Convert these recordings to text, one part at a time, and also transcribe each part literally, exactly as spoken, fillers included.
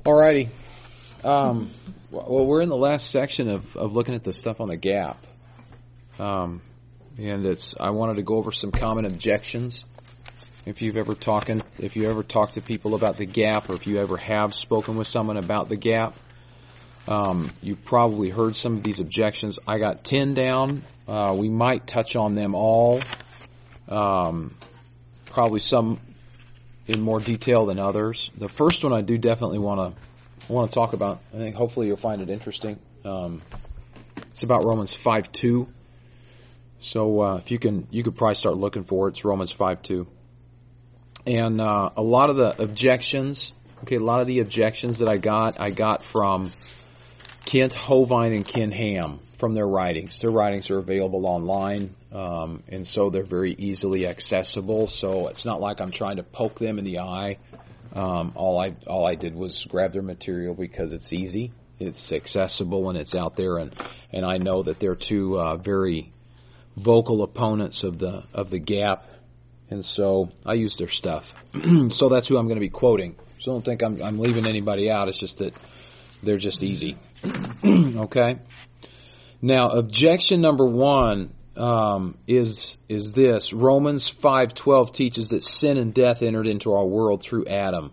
Alrighty. Um, well, we're in the last section of, of looking at the stuff on the gap. Um, and it's, I wanted to go over some common objections. If you've ever talking, if you ever talked to people about the gap, or if you ever have spoken with someone about the gap, um, you've probably heard some of these objections. I got ten down. Uh, we might touch on them all. Um, probably some in more detail than others. The first one I do definitely want to want to talk about. I think hopefully you'll find it interesting. Um, it's about Romans five two. So uh, if you can, you could probably start looking for it. It's Romans five two. And uh, a lot of the objections, okay, a lot of the objections that I got, I got from Kent Hovind and Ken Ham from their writings. Their writings are available online, um, and so they're very easily accessible. So it's not like I'm trying to poke them in the eye. Um, all I all I did was grab their material because it's easy, it's accessible, and it's out there. And, and I know that they're two uh, very vocal opponents of the of the gap, and so I use their stuff. So that's who I'm going to be quoting. So don't think I'm I'm leaving anybody out. It's just that they're just easy. Okay. Now, objection number one um, is is this: Romans five twelve teaches that sin and death entered into our world through Adam,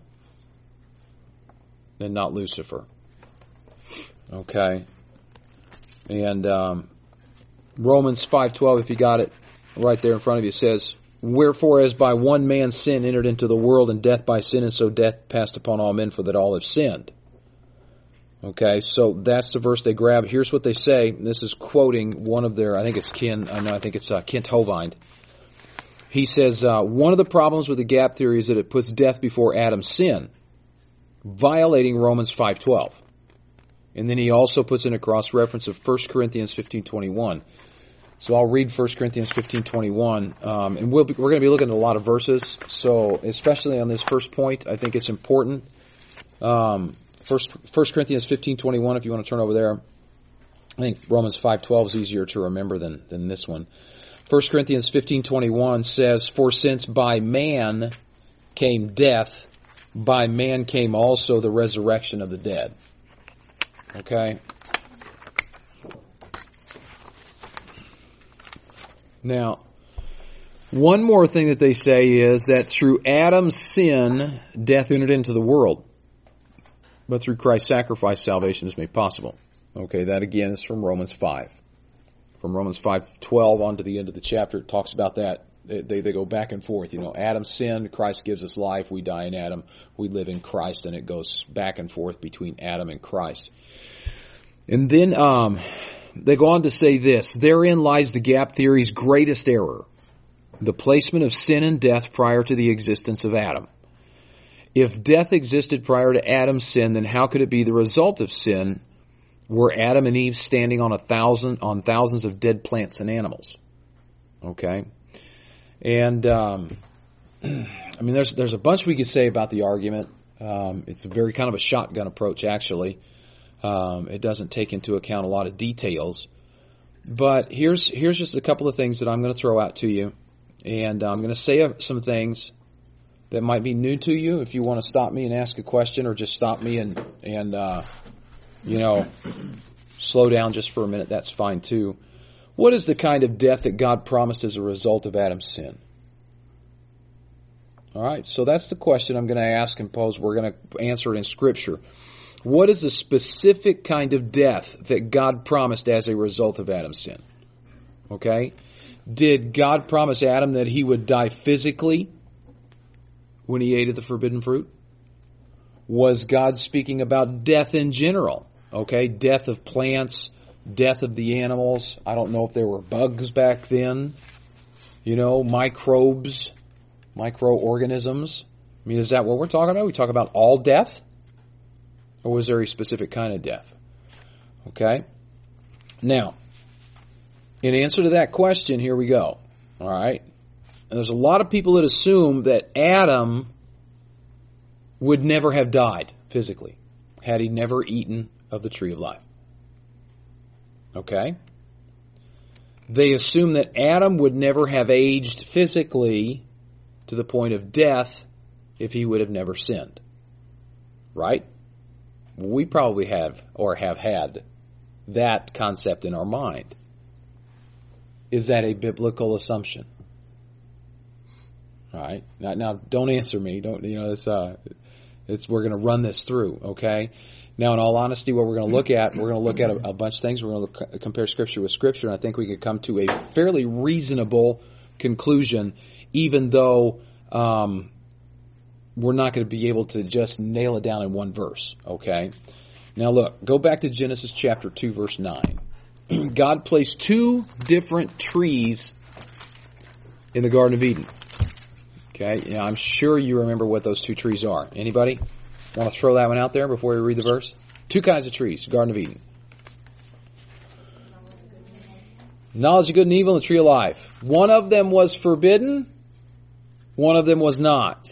and not Lucifer. Okay, and um, Romans five twelve, if you got it right there in front of you, says, "Wherefore, as by one man sin entered into the world, and death by sin, and so death passed upon all men, for that all have sinned." Okay, so that's the verse they grab. Here's what they say. This is quoting one of their, I think it's Ken, I know, I think it's uh, Kent Hovind. He says, uh, one of the problems with the gap theory is that it puts death before Adam's sin, violating Romans five twelve. And then he also puts in a cross-reference of First Corinthians fifteen twenty-one. So I'll read First Corinthians fifteen twenty-one, um, and we'll be, we're going to be looking at a lot of verses. So especially on this first point, I think it's important. Um, First, First Corinthians fifteen twenty-one, if you want to turn over there. I think Romans five twelve is easier to remember than, than this one. First Corinthians fifteen twenty-one says, "For since by man came death, by man came also the resurrection of the dead." Okay? Now, one more thing that they say is that through Adam's sin, death entered into the world. But through Christ's sacrifice, salvation is made possible. Okay, that again is from Romans five. From Romans five twelve on to the end of the chapter, it talks about that. They, they, they go back and forth. You know, Adam sinned, Christ gives us life, we die in Adam, we live in Christ, and it goes back and forth between Adam and Christ. And then um, they go on to say this: therein lies the gap theory's greatest error, the placement of sin and death prior to the existence of Adam. If death existed prior to Adam's sin, then how could it be the result of sin? Were Adam and Eve standing on a thousand, on thousands of dead plants and animals? Okay, and um, I mean, there's there's a bunch we could say about the argument. Um, it's a very kind of a shotgun approach, actually. Um, it doesn't take into account a lot of details, but here's here's just a couple of things that I'm going to throw out to you, and I'm going to say some things that might be new to you. If you want to stop me and ask a question, or just stop me and, and uh, you know, slow down just for a minute, that's fine too. What is the kind of death that God promised as a result of Adam's sin? All right, so that's the question I'm going to ask and pose. We're going to answer it in Scripture. What is the specific kind of death that God promised as a result of Adam's sin? Okay? Did God promise Adam that he would die physically when he ate of the forbidden fruit? Was God speaking about death in general? Okay, death of plants, death of the animals. I don't know if there were bugs back then. You know, microbes, microorganisms. I mean, is that what we're talking about? We talk about all death? Or was there a specific kind of death? Okay. Now, in answer to that question, here we go. All right. And there's a lot of people that assume that Adam would never have died physically had he never eaten of the tree of life. Okay? They assume that Adam would never have aged physically to the point of death if he would have never sinned. Right? We probably have or have had that concept in our mind. Is that a biblical assumption? All right. Now, now don't answer me. Don't, you know, it's, uh, it's, we're going to run this through. Okay. Now, in all honesty, what we're going to look at, we're going to look at a, a bunch of things. We're going to look, compare Scripture with Scripture, and I think we could come to a fairly reasonable conclusion, even though um, we're not going to be able to just nail it down in one verse. Okay. Now, look, go back to Genesis chapter two, verse nine. God placed two different trees in the Garden of Eden. Okay, yeah, I'm sure you remember what those two trees are. Anybody want to throw that one out there before we read the verse? Two kinds of trees, Garden of Eden. Knowledge of good and evil and the tree of life. One of them was forbidden. One of them was not.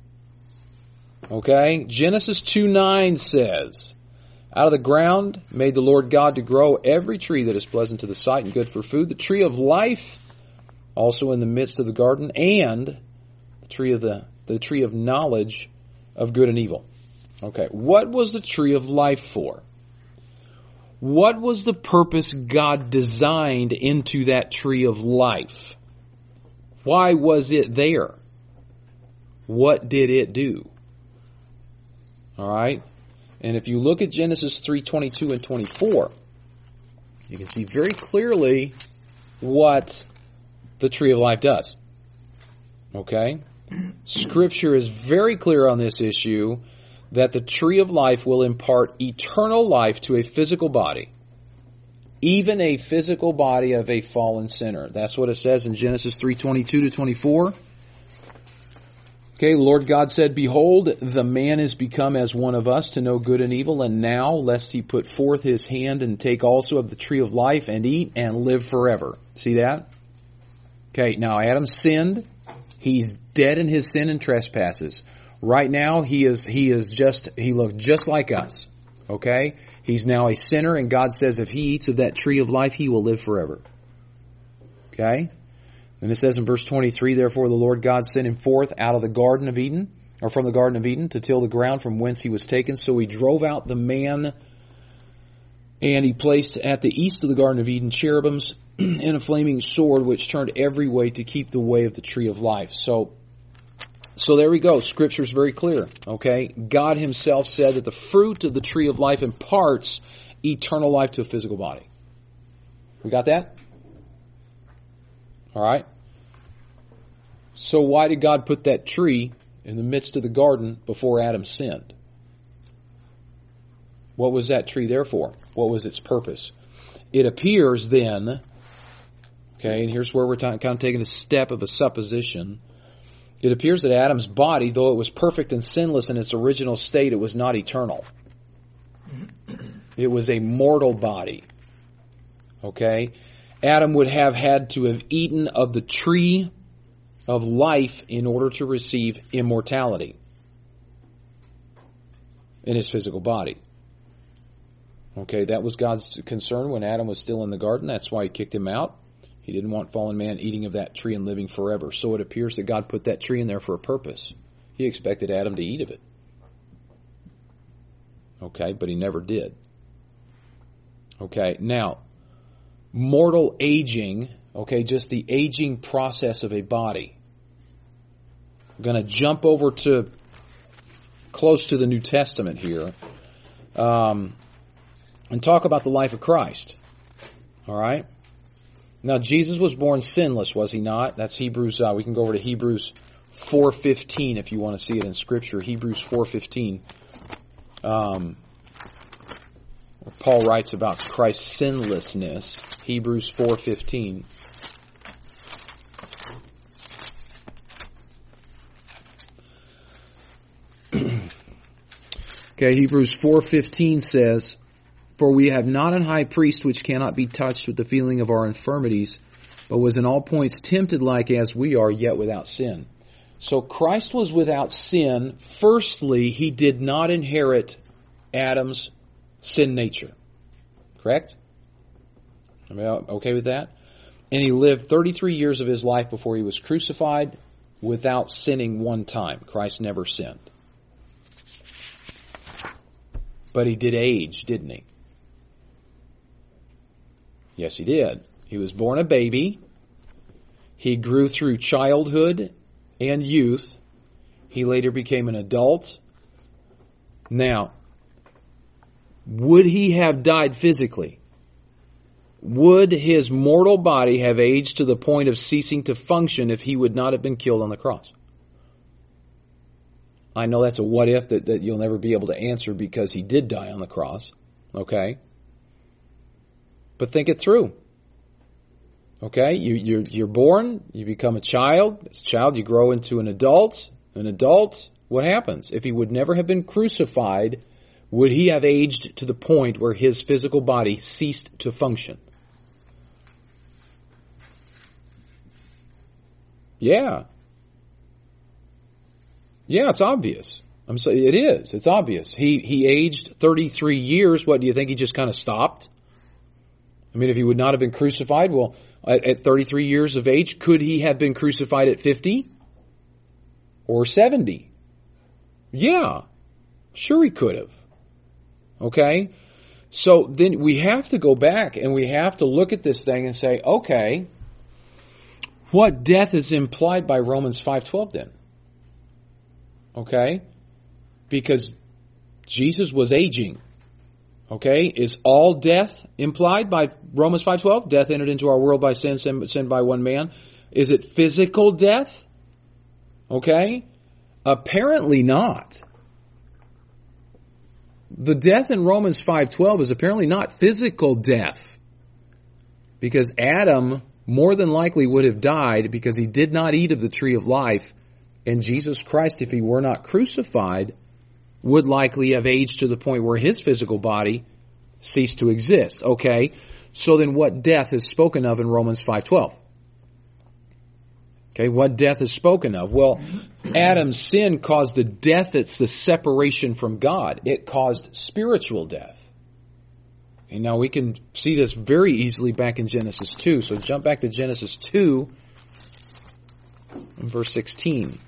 Okay, Genesis two nine says, out of the ground made the Lord God to grow every tree that is pleasant to the sight and good for food. The tree of life also in the midst of the garden, and the tree of the, the tree of knowledge of good and evil. Okay, what was the tree of life for? What was the purpose God designed into that tree of life? Why was it there? What did it do? All right. And if you look at Genesis three twenty-two and twenty-four, you can see very clearly what the tree of life does. Okay? Scripture is very clear on this issue that the tree of life will impart eternal life to a physical body, even a physical body of a fallen sinner. That's what it says in Genesis three twenty-two to twenty-four. Okay, Lord God said, behold, the man is become as one of us to know good and evil, and now, lest he put forth his hand and take also of the tree of life and eat and live forever. See that? Okay, now Adam sinned. He's dead in his sin and trespasses. Right now, he is, he is just, he looked just like us. Okay? He's now a sinner, and God says if he eats of that tree of life, he will live forever. Okay? And it says in verse twenty-three, therefore the Lord God sent him forth out of the Garden of Eden, or from the Garden of Eden, to till the ground from whence he was taken. So he drove out the man, and he placed at the east of the Garden of Eden cherubims and a flaming sword, which turned every way to keep the way of the tree of life. So, so there we go. Scripture is very clear. Okay, God Himself said that the fruit of the tree of life imparts eternal life to a physical body. We got that? All right. So why did God put that tree in the midst of the garden before Adam sinned? What was that tree there for? What was its purpose? It appears then, okay, and here's where we're t- kind of taking a step of a supposition. It appears that Adam's body, though it was perfect and sinless in its original state, it was not eternal. It was a mortal body. Okay? Adam would have had to have eaten of the tree of life in order to receive immortality in his physical body. Okay, that was God's concern when Adam was still in the garden. That's why He kicked him out. He didn't want fallen man eating of that tree and living forever. So it appears that God put that tree in there for a purpose. He expected Adam to eat of it. Okay, but he never did. Okay, now, mortal aging, okay, just the aging process of a body. I'm going to jump over to close to the New Testament here um, and talk about the life of Christ. All right? Now, Jesus was born sinless, was He not? That's Hebrews, uh, we can go over to Hebrews four fifteen if you want to see it in Scripture. Hebrews four fifteen. Um, Paul writes about Christ's sinlessness. Hebrews four fifteen. Okay, Hebrews four fifteen says, for we have not an high priest which cannot be touched with the feeling of our infirmities, but was in all points tempted like as we are, yet without sin. So Christ was without sin. Firstly, He did not inherit Adam's sin nature. Correct? Am I okay with that? And He lived thirty-three years of His life before He was crucified without sinning one time. Christ never sinned. But he did age, didn't he? Yes, he did. He was born a baby. He grew through childhood and youth. He later became an adult. Now, would he have died physically? Would his mortal body have aged to the point of ceasing to function if he would not have been killed on the cross? I know that's a what if that, that you'll never be able to answer because he did die on the cross. Okay? But think it through. Okay? You, you're, you're born, you become a child. As a child, you grow into an adult. An adult, what happens? If he would never have been crucified, would he have aged to the point where his physical body ceased to function? Yeah. Yeah, it's obvious. I'm saying it is. It's obvious. He he aged thirty-three years. What, do you think he just kind of stopped? I mean, if he would not have been crucified, well, at, at thirty-three years of age, could he have been crucified at fifty or seventy? Yeah, sure he could have. Okay? So then we have to go back and we have to look at this thing and say, okay, what death is implied by Romans five twelve then? Okay? Because Jesus was aging. Okay? Is all death implied by Romans five twelve? Death entered into our world by sin, sin, sin by one man. Is it physical death? Okay? Apparently not. The death in Romans five twelve is apparently not physical death. Because Adam more than likely would have died because he did not eat of the tree of life. And Jesus Christ, if he were not crucified, would likely have aged to the point where his physical body ceased to exist. Okay, so then what death is spoken of in Romans five twelve? Okay, what death is spoken of? Well, Adam's sin caused the death that's the separation from God. It caused spiritual death. And now we can see this very easily back in Genesis two. So jump back to Genesis two, verse sixteen.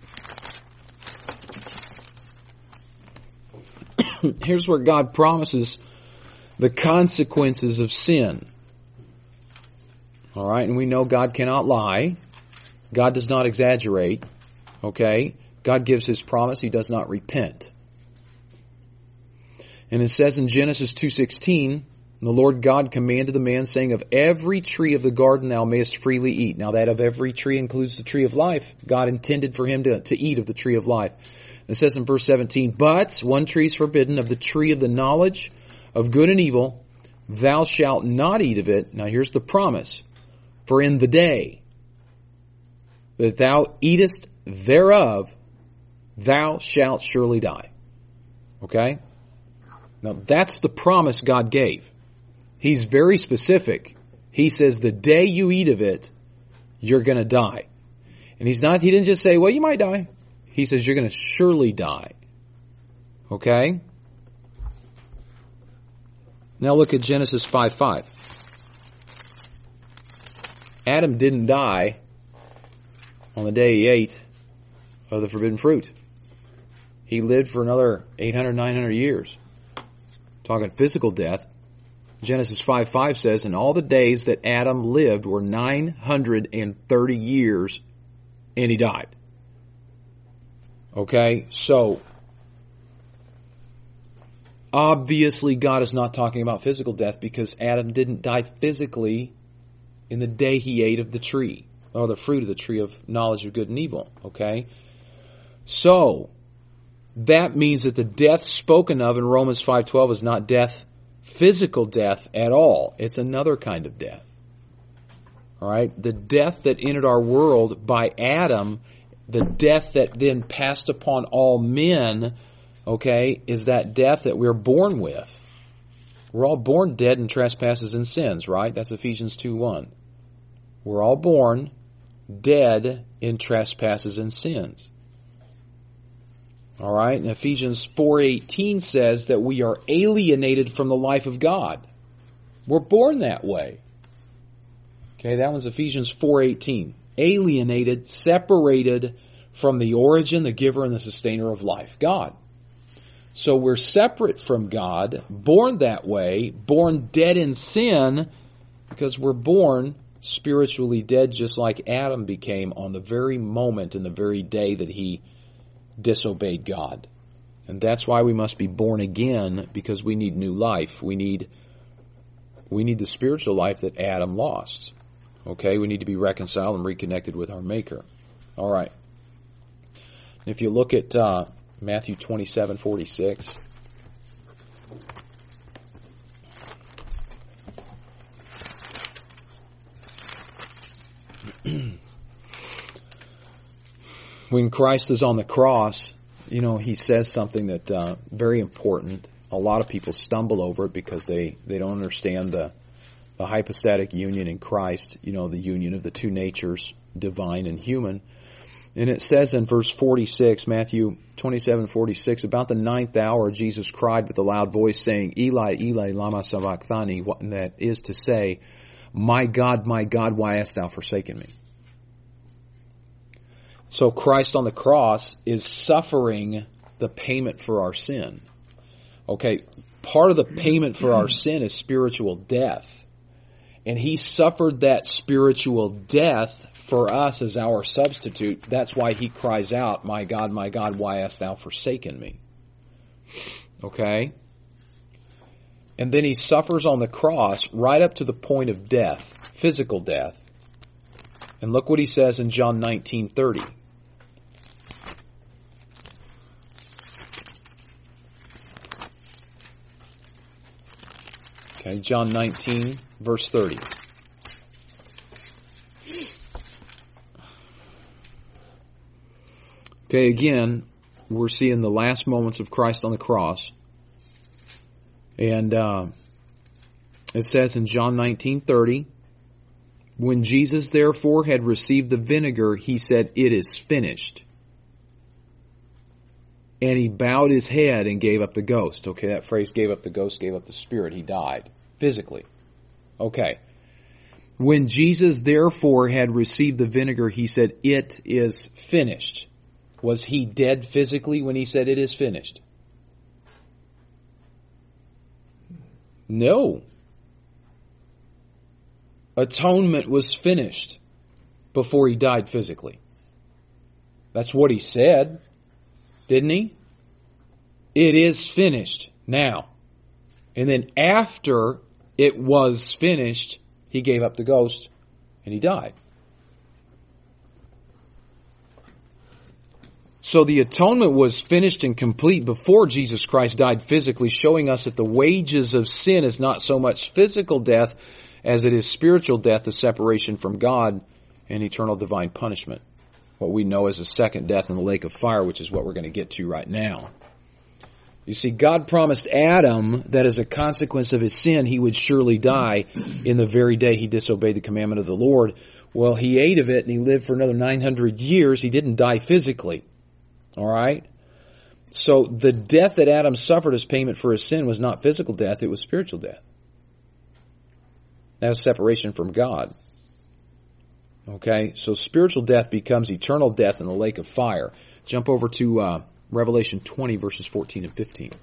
Here's where God promises the consequences of sin. All right, and we know God cannot lie. God does not exaggerate. Okay? God gives His promise. He does not repent. And it says in Genesis two sixteen, the Lord God commanded the man, saying, of every tree of the garden thou mayest freely eat. Now that of every tree includes the tree of life. God intended for him to, to eat of the tree of life. It says in verse seventeen, but one tree is forbidden, of the tree of the knowledge of good and evil, thou shalt not eat of it. Now here's the promise. For in the day that thou eatest thereof, thou shalt surely die. Okay? Now that's the promise God gave. He's very specific. He says the day you eat of it, you're going to die. And he's not, he didn't just say, well, you might die. He says you're going to surely die. Okay? Now look at Genesis five five. Adam didn't die on the day he ate of the forbidden fruit. He lived for another eight hundred, nine hundred years. Talking physical death. Genesis five five says, and all the days that Adam lived were nine hundred thirty years, and he died. Okay, so obviously God is not talking about physical death because Adam didn't die physically in the day he ate of the tree, or the fruit of the tree of knowledge of good and evil. Okay, so that means that the death spoken of in Romans five twelve is not death, physical death at all. It's another kind of death. All right, the death that entered our world by Adam, the death that then passed upon all men, okay, is that death that we're born with. We're all born dead in trespasses and sins, right? That's Ephesians two one. We're all born dead in trespasses and sins. All right, and Ephesians four eighteen says that we are alienated from the life of God. We're born that way. Okay, that one's Ephesians four eighteen. Alienated, separated from the origin, the giver, and the sustainer of life, God. So we're separate from God, born that way, born dead in sin, because we're born spiritually dead just like Adam became on the very moment and the very day that he disobeyed God. And that's why we must be born again, because we need new life. We need we need the spiritual life that Adam lost. Okay, we need to be reconciled and reconnected with our Maker. All right. If you look at uh, Matthew twenty-seven forty-six. When Christ is on the cross, you know, he says something that uh, very important. A lot of people stumble over it because they, they don't understand the the hypostatic union in Christ, you know, the union of the two natures, divine and human. And it says in verse forty-six, Matthew twenty-seven forty-six, about the ninth hour, Jesus cried with a loud voice, saying, Eli, Eli, lama sabachthani, and that is to say, my God, my God, why hast thou forsaken me? So Christ on the cross is suffering the payment for our sin. Okay, part of the payment for our sin is spiritual death. And he suffered that spiritual death for us as our substitute. That's why he cries out, my God, my God, why hast thou forsaken me? Okay? And then he suffers on the cross right up to the point of death, physical death. And look what he says in John nineteen thirty. Okay, John nineteen, verse thirty. Okay, again, we're seeing the last moments of Christ on the cross. And uh, it says in John nineteen thirty, when Jesus therefore had received the vinegar, he said, it is finished. And he bowed his head and gave up the ghost. Okay, that phrase, gave up the ghost, gave up the spirit. He died physically. Okay. When Jesus therefore had received the vinegar, he said, it is finished. Was he dead physically when he said it is finished? No. Atonement was finished before he died physically. That's what he said. Didn't he? It is finished now. And then after it was finished, he gave up the ghost and he died. So the atonement was finished and complete before Jesus Christ died physically, showing us that the wages of sin is not so much physical death as it is spiritual death, the separation from God and eternal divine punishment. What we know as a second death in the lake of fire, which is what we're going to get to right now. You see, God promised Adam that as a consequence of his sin, he would surely die in the very day he disobeyed the commandment of the Lord. Well, he ate of it and he lived for another nine hundred years. He didn't die physically. All right? So the death that Adam suffered as payment for his sin was not physical death, it was spiritual death. That was separation from God. Okay, so spiritual death becomes eternal death in the lake of fire. Jump over to uh, Revelation twenty, verses fourteen and fifteen.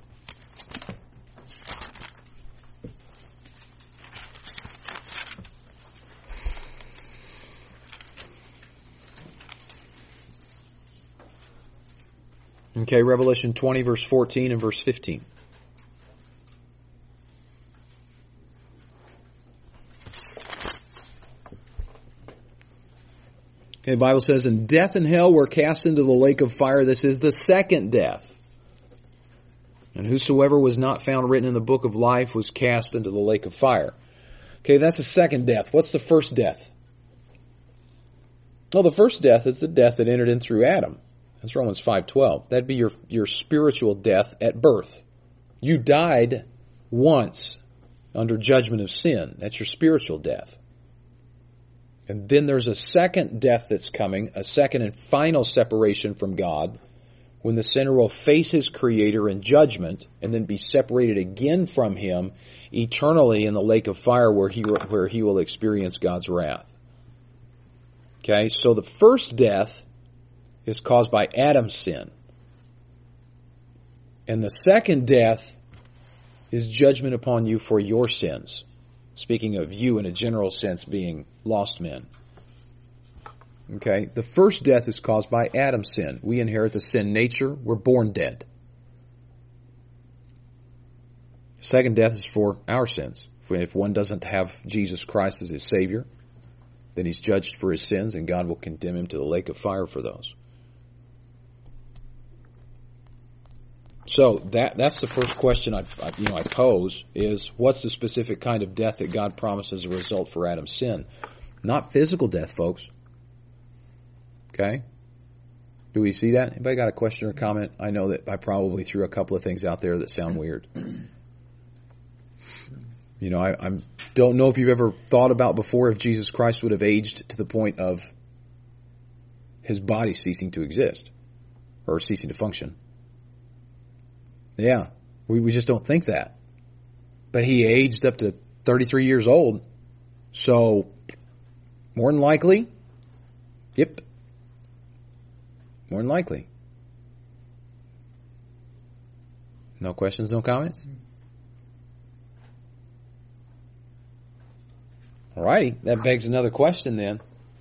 Okay, Revelation twenty, verse fourteen and verse fifteen. Okay, the Bible says, and death and hell were cast into the lake of fire. This is the second death. And whosoever was not found written in the book of life was cast into the lake of fire. Okay, that's the second death. What's the first death? Well, the first death is the death that entered in through Adam. That's Romans five twelve. That'd be your, your spiritual death at birth. You died once under judgment of sin. That's your spiritual death. And then there's a second death that's coming, a second and final separation from God, when the sinner will face his Creator in judgment and then be separated again from Him eternally in the lake of fire where he, where he will experience God's wrath. Okay, so the first death is caused by Adam's sin. And the second death is judgment upon you for your sins. Speaking of you in a general sense being lost men. Okay? The first death is caused by Adam's sin. We inherit the sin nature. We're born dead. The second death is for our sins. If one doesn't have Jesus Christ as his Savior, then he's judged for his sins and God will condemn him to the lake of fire for those. So that that's the first question I, I you know I pose is what's the specific kind of death that God promised as a result for Adam's sin? Not physical death, folks. Okay? Do we see that? Anybody got a question or comment? I know that I probably threw a couple of things out there that sound weird. You know, I I'm, don't know if you've ever thought about before if Jesus Christ would have aged to the point of his body ceasing to exist or ceasing to function. Yeah, we, we just don't think that. But he aged up to thirty-three years old. So, more than likely, yep, more than likely. No questions, no comments? Alrighty, that begs another question then.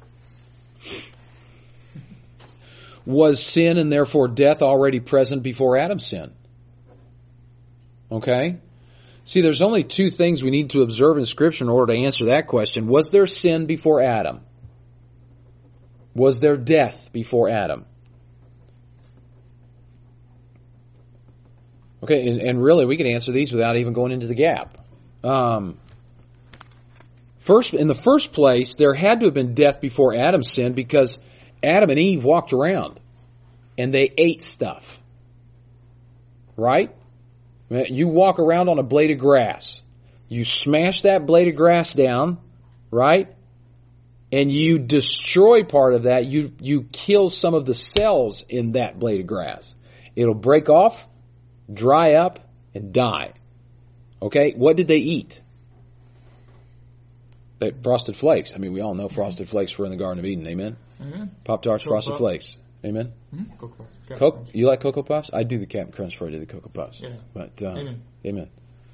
Was sin and therefore death already present before Adam's sin? Okay? See, there's only two things we need to observe in Scripture in order to answer that question. Was there sin before Adam? Was there death before Adam? Okay, and, and really we can answer these without even going into the gap. Um, first, in the first place, there had to have been death before Adam's sin because Adam and Eve walked around and they ate stuff. Right? You walk around on a blade of grass. You smash that blade of grass down, right? And you destroy part of that. You, you kill some of the cells in that blade of grass. It'll break off, dry up, and die. Okay? What did they eat? They, Frosted Flakes. I mean, we all know Frosted Flakes were in the Garden of Eden. Amen? Mm-hmm. Pop-Tarts, Frosted Flakes. Amen? Mm-hmm. Cocoa. Coke, you like Cocoa Puffs? I do the Captain Crunch before I do the Cocoa Puffs. Yeah. But, um, amen. Amen.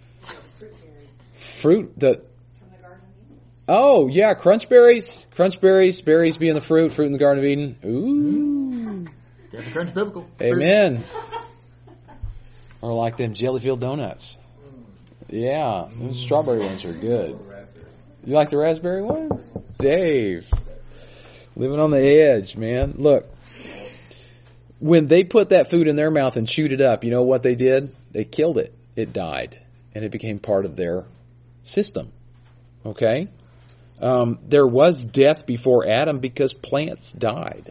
Fruit, the... From the Garden of Eden. Oh, yeah, Crunch Berries. Crunch Berries. Berries being the fruit. Fruit in the Garden of Eden. Ooh. Captain Crunch biblical. Amen. Or like them Jellyfield donuts. Yeah. Those strawberry ones are good. You like the raspberry ones? Dave. Living on the edge, man. Look. When they put that food in their mouth and chewed it up, you know what they did? They killed it. It died. And it became part of their system. Okay? Um, there was death before Adam because plants died.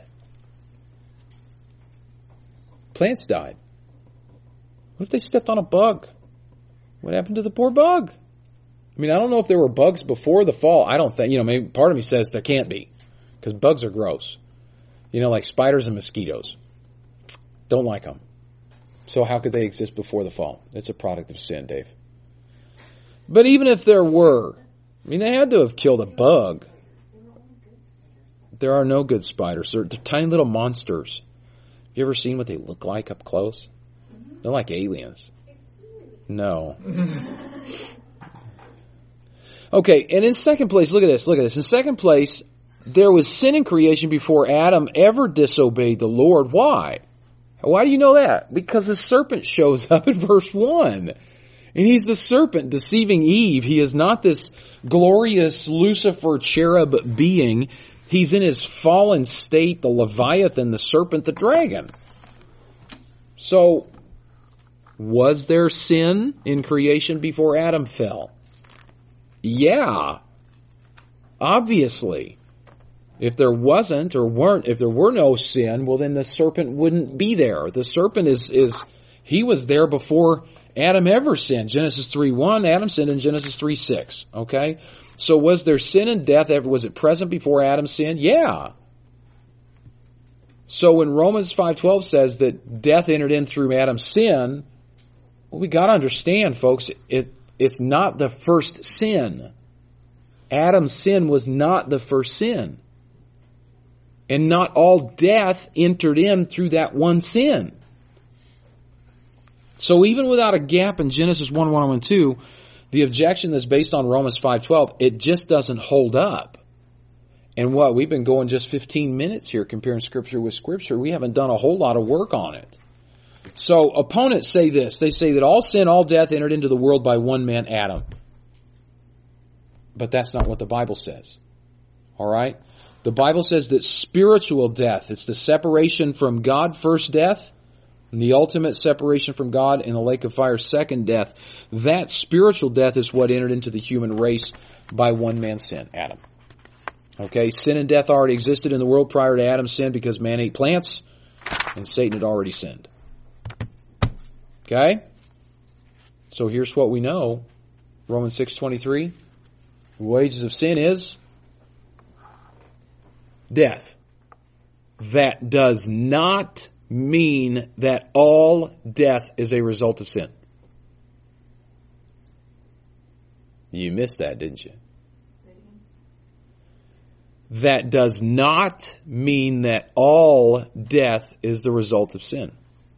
Plants died. What if they stepped on a bug? What happened to the poor bug? I mean, I don't know if there were bugs before the fall. I don't think, you know, maybe part of me says there can't be. Because bugs are gross. You know, like spiders and mosquitoes. Don't like them. So how could they exist before the fall? It's a product of sin, Dave. But even if there were, I mean, they had to have killed a bug. There are no good spiders. They're, they're tiny little monsters. Have you ever seen what they look like up close? They're like aliens. No. Okay, and in second place, look at this, look at this. In second place, there was sin in creation before Adam ever disobeyed the Lord. Why? Why do you know that? Because the serpent shows up in verse one. And he's the serpent deceiving Eve. He is not this glorious Lucifer cherub being. He's in his fallen state, the Leviathan, the serpent, the dragon. So, was there sin in creation before Adam fell? Yeah. Obviously. If there wasn't or weren't, if there were no sin, well then the serpent wouldn't be there. The serpent is, is, he was there before Adam ever sinned. Genesis three one, Adam sinned in Genesis three six. Okay? So was there sin and death ever, was it present before Adam sinned? Yeah. So when Romans five twelve says that death entered in through Adam's sin, well, we gotta understand, folks, it, it's not the first sin. Adam's sin was not the first sin. And not all death entered in through that one sin. So even without a gap in Genesis one, one, and two, the objection that's based on Romans five twelve, it just doesn't hold up. And what, we've been going just fifteen minutes here comparing Scripture with Scripture. We haven't done a whole lot of work on it. So opponents say this. They say that all sin, all death entered into the world by one man, Adam. But that's not what the Bible says. All right? The Bible says that spiritual death, it's the separation from God, first death, and the ultimate separation from God in the lake of fire, second death. That spiritual death is what entered into the human race by one man's sin, Adam. Okay, sin and death already existed in the world prior to Adam's sin because man ate plants and Satan had already sinned. Okay? So here's what we know. Romans six twenty-three. The wages of sin is death. That does not mean that all death is a result of sin. You missed that, didn't you? That does not mean that all death is the result of sin.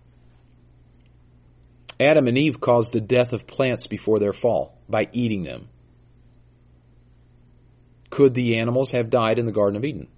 Adam and Eve caused the death of plants before their fall by eating them. Could the animals have died in the Garden of Eden?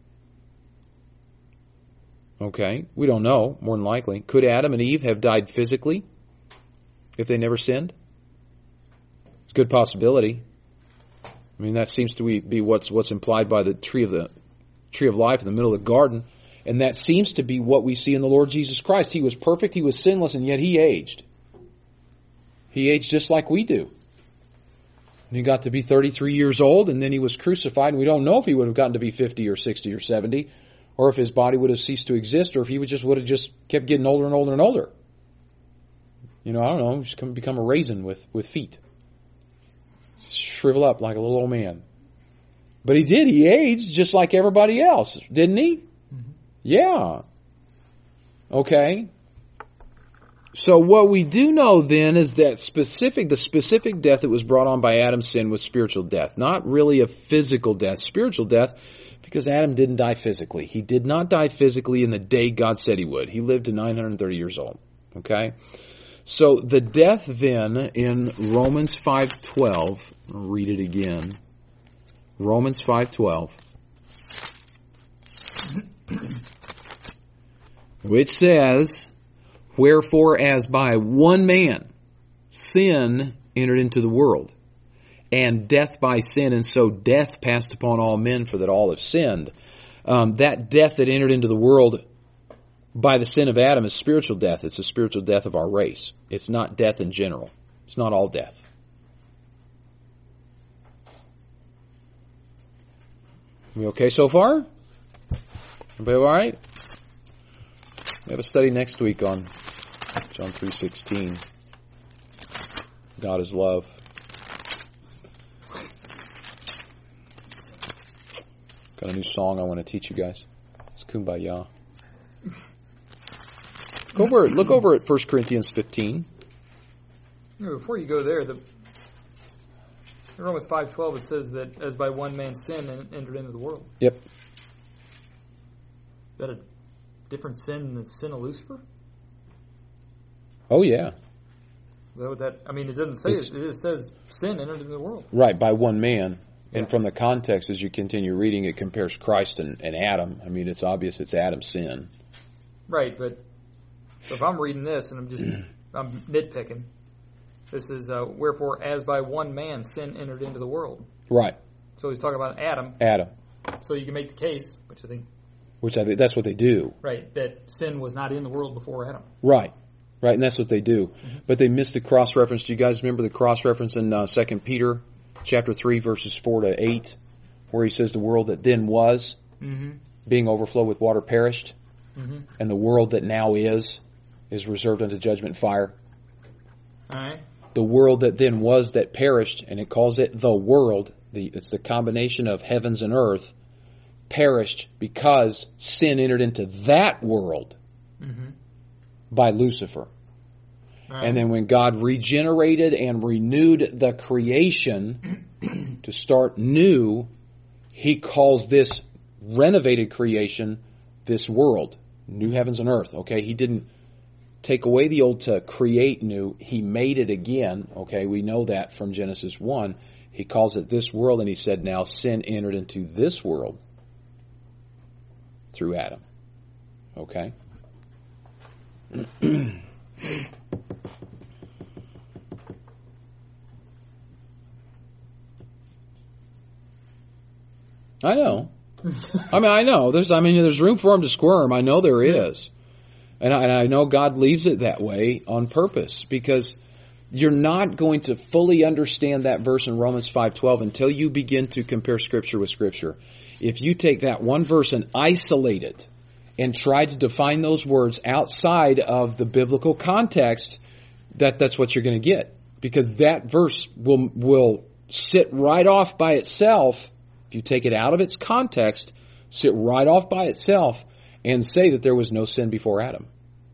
Okay, we don't know, more than likely. Could Adam and Eve have died physically if they never sinned? It's a good possibility. I mean, that seems to be what's what's implied by the tree of the tree of life in the middle of the garden. And that seems to be what we see in the Lord Jesus Christ. He was perfect, he was sinless, and yet he aged. He aged just like we do. And he got to be thirty-three years old, and then he was crucified, and we don't know if he would have gotten to be fifty or sixty or seventy, or if his body would have ceased to exist, or if he would just would have just kept getting older and older and older. You know, I don't know, just become a raisin with, with feet. Shrivel up like a little old man. But he did. He aged just like everybody else, didn't he? Mm-hmm. Yeah. Okay. So what we do know then is that specific, the specific death that was brought on by Adam's sin was spiritual death. Not really a physical death, spiritual death, because Adam didn't die physically. He did not die physically in the day God said he would. He lived to nine hundred thirty years old. Okay? So the death then in Romans five twelve, I'll read it again. Romans five twelve, which says, wherefore as by one man sin entered into the world, and death by sin, and so death passed upon all men, for that all have sinned. Um, that death that entered into the world by the sin of Adam is spiritual death. It's the spiritual death of our race. It's not death in general. It's not all death. We okay so far? Everybody all right? We have a study next week on John three sixteen. God is love. Got a new song I want to teach you guys. It's Kumbaya. Go over it. Look over at First Corinthians fifteen. Yeah, before you go there, the in Romans five twelve, it says that as by one man sin entered into the world. Yep. Is that a different sin than the sin of Lucifer? Oh, yeah. Is that what that, I mean, it doesn't say It's, it. It just says sin entered into the world. Right, by one man. Yeah. And from the context, as you continue reading, it compares Christ and, and Adam. I mean, it's obvious it's Adam's sin. Right, but so if I'm reading this and I'm just, I'm nitpicking, this is, uh, wherefore as by one man sin entered into the world. Right. So he's talking about Adam. Adam. So you can make the case, which I think. Which I think that's what they do. Right, that sin was not in the world before Adam. Right. Right, and that's what they do. Mm-hmm. But they missed the cross-reference. Do you guys remember the cross-reference in uh, Second Peter chapter three, verses four to eight, where he says the world that then was, mm-hmm. being overflowed with water, perished, mm-hmm. and the world that now is, is reserved unto judgment and fire. All right. The world that then was that perished, and it calls it the world, the, it's the combination of heavens and earth, perished because sin entered into that world mm-hmm. by Lucifer. Right. And then when God regenerated and renewed the creation to start new, he calls this renovated creation this world, new heavens and earth. Okay, he didn't take away the old to create new. He made it again. Okay, we know that from Genesis one. He calls it this world, and he said, now sin entered into this world through Adam. Okay? I know. I mean, I know. There's, I mean, there's room for him to squirm. I know there is. And I, and I know God leaves it that way on purpose, because you're not going to fully understand that verse in Romans five twelve until you begin to compare Scripture with Scripture. If you take that one verse and isolate it and try to define those words outside of the biblical context, that, that's what you're going to get. Because that verse will, will sit right off by itself. If you take it out of its context, sit right off by itself and say that there was no sin before Adam.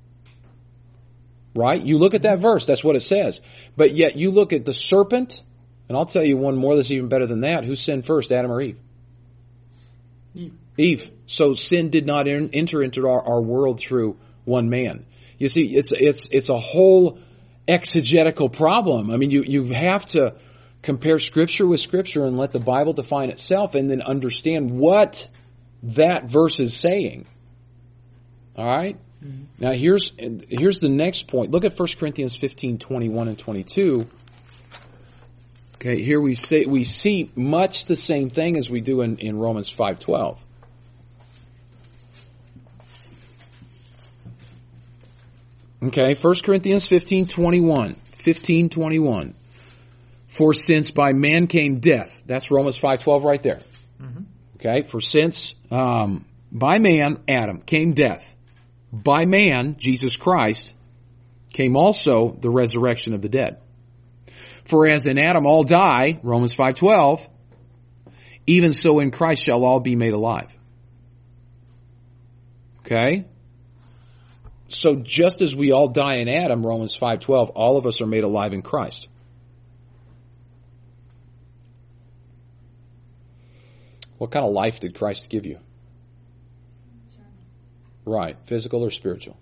Right? You look at that verse, that's what it says. But yet you look at the serpent, and I'll tell you one more that's even better than that. Who sinned first, Adam or Eve? Eve. Eve. So sin did not enter into our, our world through one man. You see, it's it's it's a whole exegetical problem. I mean, you, you have to compare Scripture with Scripture and let the Bible define itself, and then understand what that verse is saying. All right? Mm-hmm. Now here's here's the next point. Look at First Corinthians fifteen, twenty-one and twenty-two. Okay, here we say we see much the same thing as we do in, in Romans five twelve. Okay, First Corinthians fifteen, twenty-one. fifteen, twenty-one. For since by man came death. That's Romans five twelve right there. Mm-hmm. Okay, for since um, by man, Adam, came death. By man, Jesus Christ, came also the resurrection of the dead. For as in Adam all die, Romans five twelve, even so in Christ shall all be made alive. Okay? So just as we all die in Adam, Romans five twelve, all of us are made alive in Christ. What kind of life did Christ give you? Right. Physical or spiritual?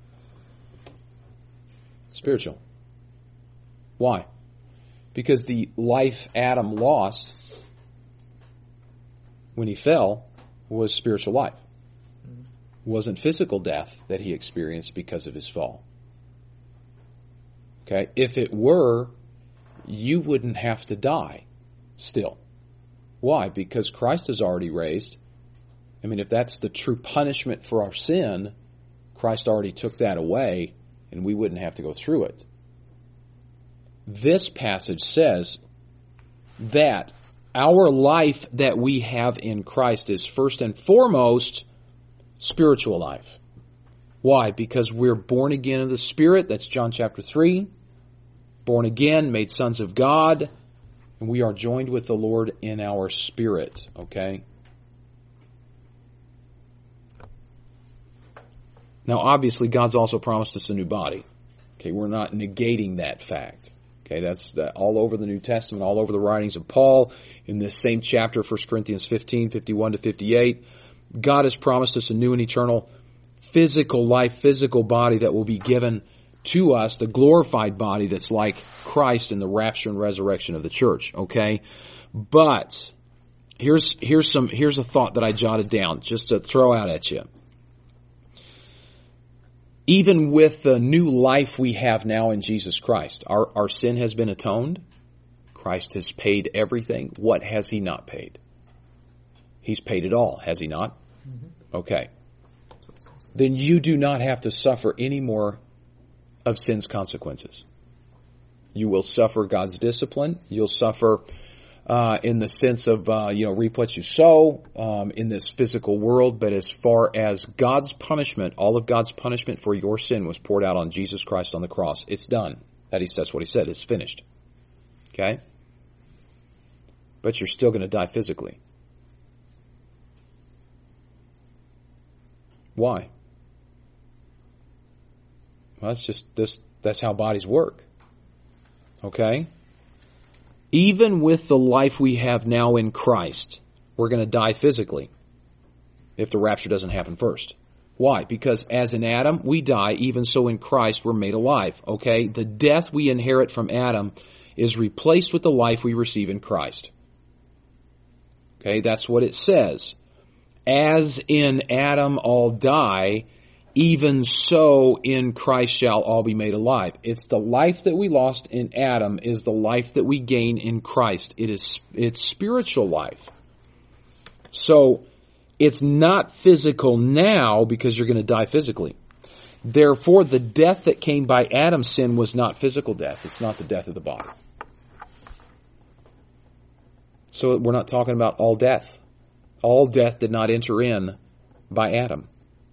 Spiritual. Why? Because the life Adam lost when he fell was spiritual life. It wasn't physical death that he experienced because of his fall. Okay? If it were, you wouldn't have to die still. Why? Because Christ is already raised. I mean, if that's the true punishment for our sin, Christ already took that away, and we wouldn't have to go through it. This passage says that our life that we have in Christ is first and foremost spiritual life. Why? Because we're born again of the Spirit. That's John chapter three. Born again, made sons of God, and we are joined with the Lord in our spirit. Okay? Now, obviously, God's also promised us a new body. Okay, we're not negating that fact. Okay, that's the, all over the New Testament, all over the writings of Paul. In this same chapter, First Corinthians fifteen, fifty-one to fifty-eight, God has promised us a new and eternal physical life, physical body that will be given to us, the glorified body that's like Christ in the rapture and resurrection of the church. Okay, but here's here's some here's a thought that I jotted down just to throw out at you. Even with the new life we have now in Jesus Christ, our, our sin has been atoned. Christ has paid everything. What has he not paid? He's paid it all, has he not? Mm-hmm. Okay. Then you do not have to suffer any more of sin's consequences. You will suffer God's discipline. You'll suffer uh, in the sense of, uh, you know, reap what you sow um, in this physical world. But as far as God's punishment, all of God's punishment for your sin was poured out on Jesus Christ on the cross. It's done. That is, that's what he said. It's finished. Okay? But you're still going to die physically. Why? Well, that's just this. That's how bodies work. Okay? Even with the life we have now in Christ, we're going to die physically if the rapture doesn't happen first. Why? Because as in Adam we die, even so in Christ we're made alive. Okay? The death we inherit from Adam is replaced with the life we receive in Christ. Okay? That's what it says. As in Adam all die, even so in Christ shall all be made alive. It's the life that we lost in Adam is the life that we gain in Christ. It is, it's spiritual life. So, it's not physical now because you're going to die physically. Therefore, the death that came by Adam's sin was not physical death. It's not the death of the body. So we're not talking about all death. All death did not enter in by Adam.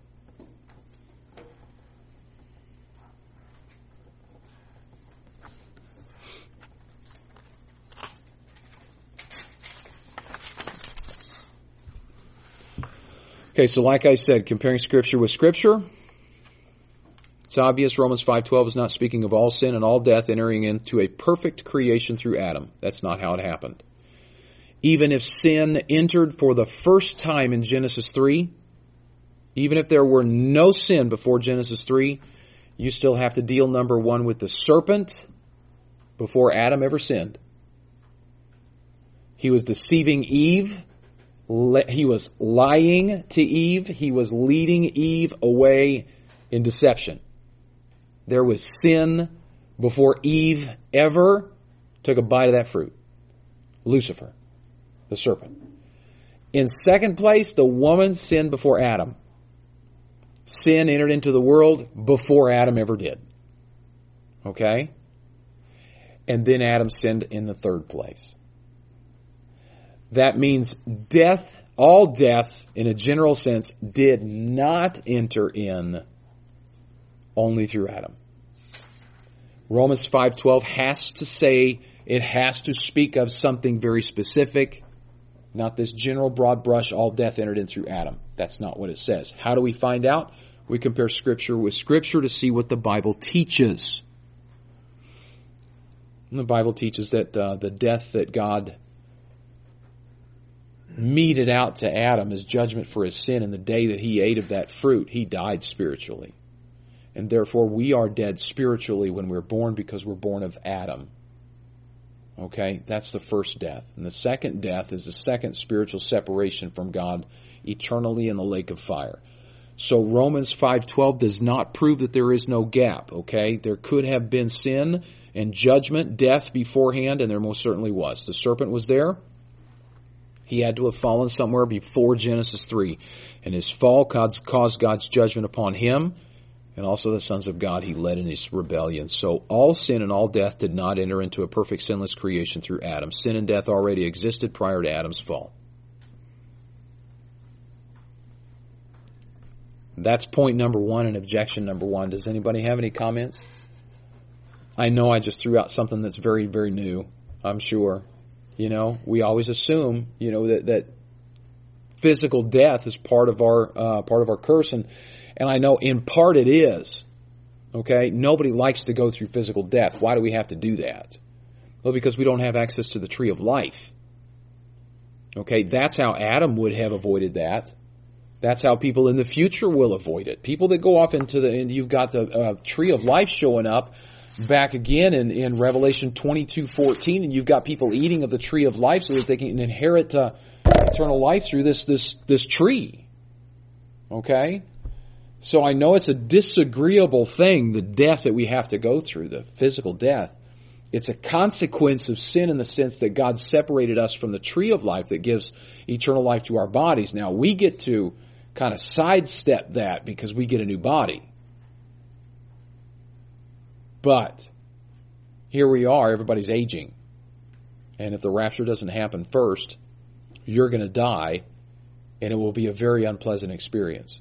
Okay, so like I said, comparing Scripture with Scripture, it's obvious Romans five twelve is not speaking of all sin and all death entering into a perfect creation through Adam. That's not how it happened. Even if sin entered for the first time in Genesis three, even if there were no sin before Genesis three, you still have to deal, number one, with the serpent before Adam ever sinned. He was deceiving Eve. He was lying to Eve. He was leading Eve away in deception. There was sin before Eve ever took a bite of that fruit. Lucifer, the serpent. In second place, the woman sinned before Adam. Sin entered into the world before Adam ever did. Okay? And then Adam sinned in the third place. That means death, all death, in a general sense, did not enter in only through Adam. Romans five twelve has to say, it has to speak of something very specific, not this general broad brush, all death entered in through Adam. That's not what it says. How do we find out? We compare Scripture with Scripture to see what the Bible teaches. And the Bible teaches that uh, the death that God meted out to Adam as judgment for his sin, in the day that he ate of that fruit, he died spiritually. And therefore we are dead spiritually when we're born because we're born of Adam. Okay? That's the first death. And the second death is the second spiritual separation from God eternally in the lake of fire. So Romans five twelve does not prove that there is no gap. Okay? There could have been sin and judgment, death beforehand, and there most certainly was. The serpent was there. He had to have fallen somewhere before Genesis three. And his fall caused God's judgment upon him and also the sons of God he led in his rebellion. So all sin and all death did not enter into a perfect sinless creation through Adam. Sin and death already existed prior to Adam's fall. That's point number one and objection number one. Does anybody have any comments? I know I just threw out something that's very, very new, I'm sure. You know, we always assume, you know, that, that physical death is part of our uh, part of our curse, and and I know in part it is. Okay, nobody likes to go through physical death. Why do we have to do that? Well, because we don't have access to the tree of life. Okay, that's how Adam would have avoided that. That's how people in the future will avoid it. People that go off into the, and you've got the uh, tree of life showing up back again in, in Revelation twenty-two fourteen, and you've got people eating of the tree of life so that they can inherit uh, eternal life through this this this tree. Okay? So I know it's a disagreeable thing, the death that we have to go through, the physical death. It's a consequence of sin in the sense that God separated us from the tree of life that gives eternal life to our bodies. Now we get to kind of sidestep that because we get a new body. But here we are, everybody's aging. And if the rapture doesn't happen first, you're going to die, and it will be a very unpleasant experience.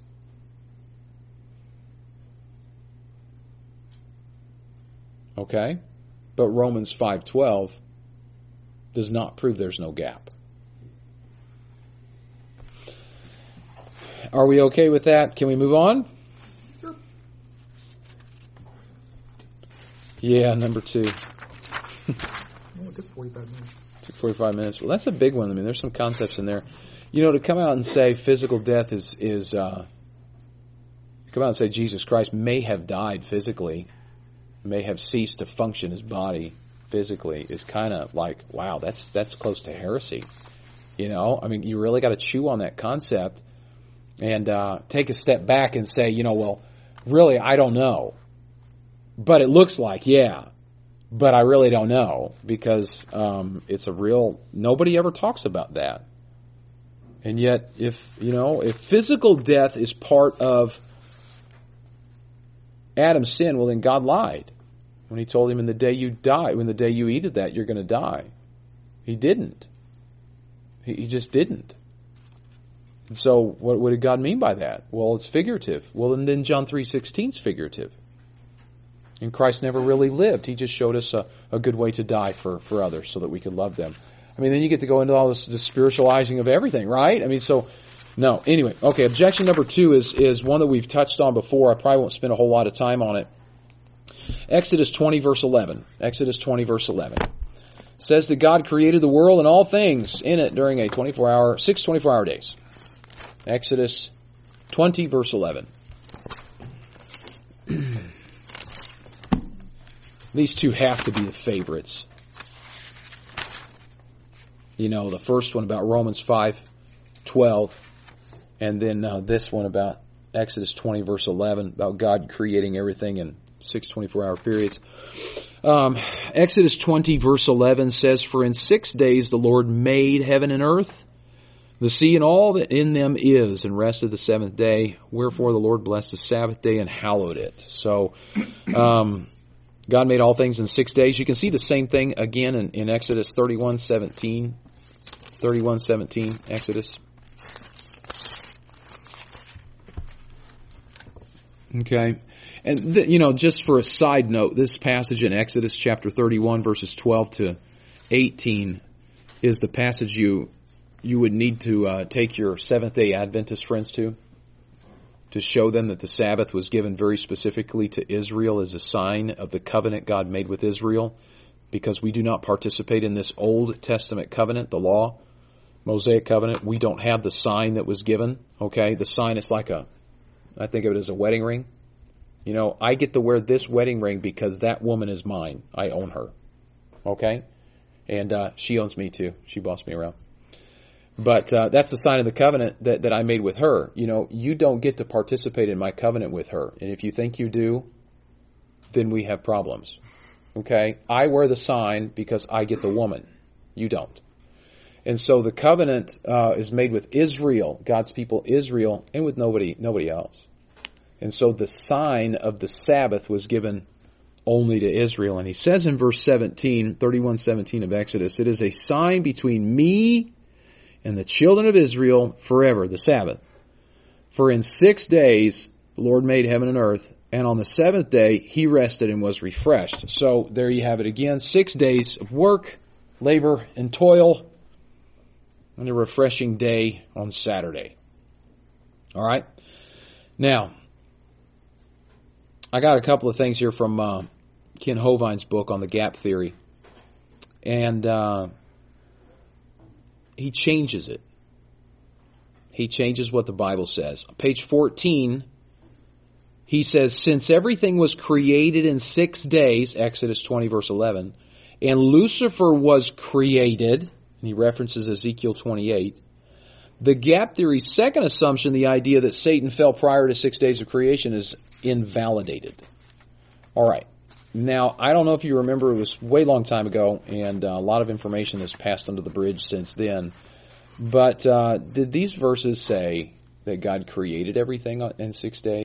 Okay? But Romans five twelve does not prove there's no gap. Are we okay with that? Can we move on? Yeah, number two. Oh, it took forty-five minutes. Took forty-five minutes. Well, that's a big one. I mean, there's some concepts in there. You know, to come out and say physical death is is uh, come out and say Jesus Christ may have died physically, may have ceased to function his body physically is kind of like, wow, that's that's close to heresy. You know, I mean, you really got to chew on that concept and uh, take a step back and say, you know, well, really, I don't know. But it looks like, yeah. But I really don't know because um, it's a real, nobody ever talks about that. And yet, if, you know, if physical death is part of Adam's sin, well, then God lied when he told him in the day you die, when the day you eat of that, you're going to die. He didn't. He, he just didn't. And so what, what did God mean by that? Well, it's figurative. Well, and then John three sixteen is figurative. And Christ never really lived. He just showed us a, a good way to die for, for others so that we could love them. I mean, then you get to go into all this, this spiritualizing of everything, right? I mean, so, no. Anyway, okay, objection number two is, is one that we've touched on before. I probably won't spend a whole lot of time on it. Exodus twenty, verse eleven. Exodus twenty, verse eleven. Says that God created the world and all things in it during a twenty-four hour, six twenty-four hour days. Exodus twenty, verse eleven. These two have to be the favorites. You know, the first one about Romans five twelve, and then uh, this one about Exodus twenty, verse eleven, about God creating everything in six twenty-four hour periods. Um, Exodus twenty, verse eleven says, "For in six days the Lord made heaven and earth, the sea and all that in them is, and rested the seventh day. Wherefore the Lord blessed the Sabbath day and hallowed it." So, um, God made all things in six days. You can see the same thing again in, in Exodus thirty-one seventeen. thirty-one seventeen, Exodus. Okay. And, th- you know, just for a side note, this passage in Exodus chapter thirty-one, verses twelve to eighteen, is the passage you you would need to uh, take your Seventh-day Adventist friends to, to show them that the Sabbath was given very specifically to Israel as a sign of the covenant God made with Israel, because we do not participate in this Old Testament covenant, the law, Mosaic covenant. We don't have the sign that was given, okay? The sign is like a, I think of it as a wedding ring. You know, I get to wear this wedding ring because that woman is mine. I own her, okay? And uh, she owns me too. She bossed me around. But uh, that's the sign of the covenant that, that I made with her. You know, you don't get to participate in my covenant with her. And if you think you do, then we have problems. Okay? I wear the sign because I get the woman. You don't. And so the covenant uh, is made with Israel, God's people Israel, and with nobody nobody else. And so the sign of the Sabbath was given only to Israel. And he says in verse seventeen, thirty-one seventeen of Exodus, "It is a sign between me and the children of Israel forever," the Sabbath. "For in six days the Lord made heaven and earth, and on the seventh day he rested and was refreshed." So there you have it again. Six days of work, labor, and toil, and a refreshing day on Saturday. All right? Now, I got a couple of things here from uh, Ken Hovine's book on the gap theory. And uh, he changes it. He changes what the Bible says. On page fourteen, he says, "Since everything was created in six days," Exodus twenty, verse eleven, "and Lucifer was created," and he references Ezekiel twenty-eight, the gap theory's second assumption, the idea that Satan fell prior to six days of creation, is invalidated. All right. Now, I don't know if you remember, it was way long time ago, and uh, a lot of information has passed under the bridge since then. But uh, did these verses say that God created everything in six days?